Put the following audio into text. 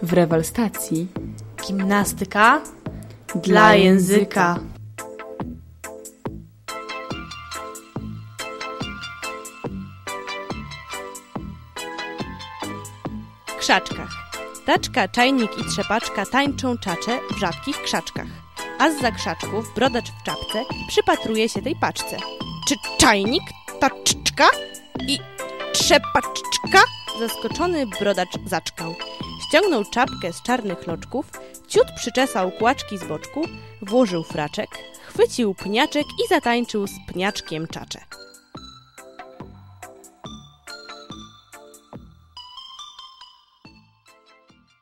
W rewelstacji gimnastyka dla języka. W krzaczkach. Taczka, czajnik i trzepaczka tańczą czacze w rzadkich krzaczkach. A zza krzaczków brodacz w czapce przypatruje się tej paczce. Czy czajnik, taczczka i trzepaczczka? Zaskoczony brodacz zaczkał. Ściągnął czapkę z czarnych loczków, ciut przyczesał kłaczki z boczku, włożył fraczek, chwycił pniaczek i zatańczył z pniaczkiem czacze.